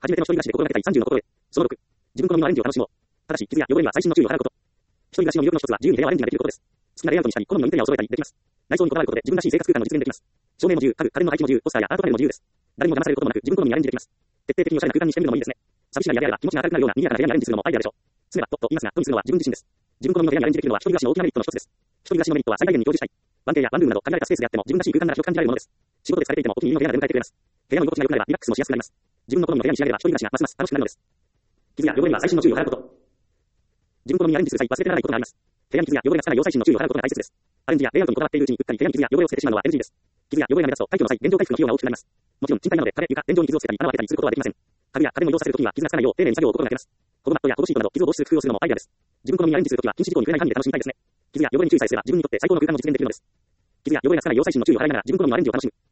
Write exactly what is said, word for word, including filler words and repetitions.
初めての一人暮らしで心がけたいさんじゅうの心得。そのろく、自分好みのアレンジを楽しもう。ただし、傷や汚れには細心の注意を払うこと。一人暮らしの魅力の一つは自由に部屋をアレンジができることです。好きなレイアウトにしたり、好みのインテリアを揃えたりできます。内装にこだわることで自分らしい生活空間を実現できます。照明も自由、家具、家電の配置も自由、ポスターやアートパネルも自由です。誰にも邪魔されることもなく、自分好みにアレンジできます。徹底的におしゃれな空間にしてみるのもいいですね。寂しな部屋であれば気持ちが明るくなるような賑やかな部屋にアレンジするのもアイデアでしょう。住めばとと言いますが、とにするのは自分自身です。自分好みの部屋にアレンジできるのは一人暮らしの大きなメリットの一つです。一人暮らしのメリットは最大限に享受したい。ワンケーやワンルームなど限られたスペースであっても自分らしい空間なら広く感じられるものです。仕事で疲れていてもお気に入りの部屋が出迎えてくれます。部屋の居心地が良くなればリラックスもしやすくなります。自分の好みの部屋に仕上げれば一人暮らしがますます楽しくなるのです。傷や汚れには細心の注意を払うこと。自分好みにアレンジする際忘れてならないことがあります。部屋に傷や汚れがつかないよう細心の注意を払うことが大切です。アレンジやレイアウトにこだわっているうちにうっかり部屋に傷や汚れをつけてしまうのは エヌジー です。傷や汚れが目立つと退去の際、原状回復の費用が大きくなります。もちろん賃貸なので壁、床、天井に傷をつけたり穴を開けたりすることはできません。家具や家電を移動させるときには傷がつかないよう丁寧に作業を心がけます。コブマットや保護シートなど傷を防止する工夫をするのもアイデアです。自分好みにアレンジするときは禁止事項に触れない範囲で楽しみたいですね。傷や汚れに注意さえすれば自分にとって最高の空間を実現できるのです。傷や汚れがつかないよう細心の注意を払いながら自分好みのアレンジを楽しむ。